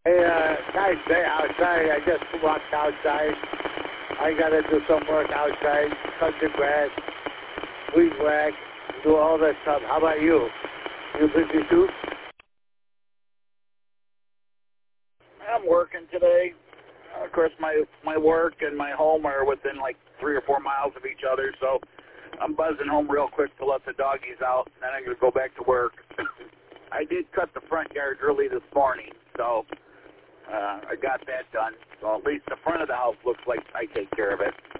Hey, nice day outside. I just walked outside. I got to do some work outside, cut the grass, weed whack, do all that stuff. How about you? You busy too? I'm working today. Of course, my work and my home are within like 3 or 4 miles of each other, so I'm buzzing home real quick to let the doggies out, and then I'm going to go back to work. I did cut the front yard early this morning, so I got that done. So at least the front of the house looks like I take care of it.